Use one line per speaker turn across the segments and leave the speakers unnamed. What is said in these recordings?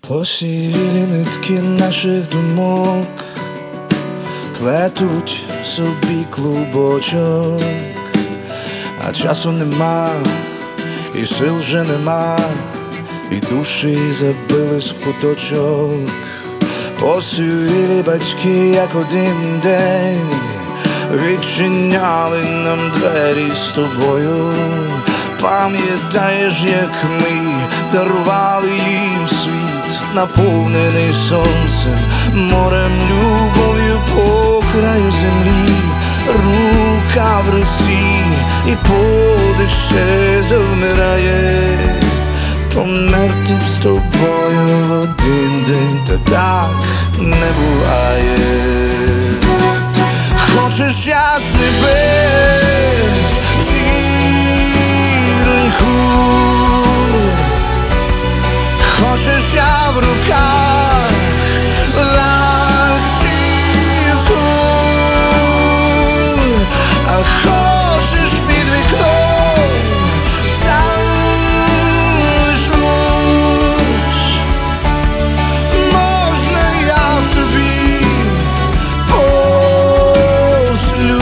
Посірілі нитки наших думок плетуть собі клубочок, а часу нема, і сил вже нема, і душі забились в куточок. Посірілі батьки, як один день, відчиняли нам двері з тобою. Пам'ятаєш, як ми дарували їм світ, наповнений сонцем, морем, любов'ю по краю землі. Рука в руці, і подих ще завмирає. Померти б з тобою в один день, та так не буває. Хочеш я з небес зіроньку, хочеш я в руках ластівку, а хочеш під вікном залишусь. Можна я в тобі поселюсь.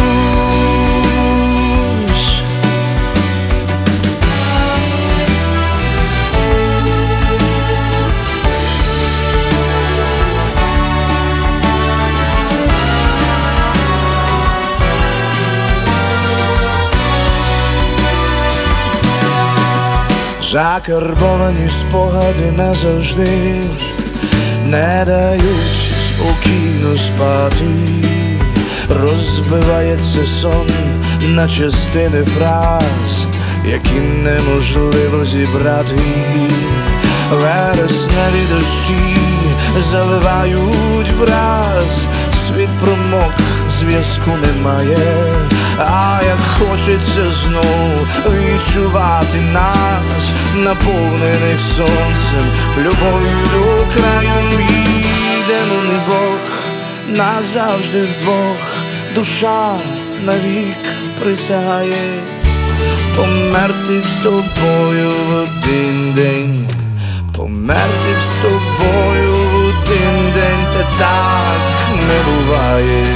Закарбовані спогади назавжди не дають спокійно спати. Розбивається сон на частини фраз, які неможливо зібрати. Вересневі дощі заливають враз, світ промок, зв'язку немає. А як хочеться знов відчувати нас, наповнених сонцем, любов'ю до краю. Йдемо не Бог, назавжди вдвох, душа навік присягає. Померти б з тобою в один день, померти б з тобою в один день, та так не буває.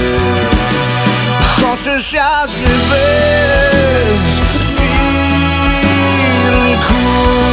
Хочеш я з небес зіроньку,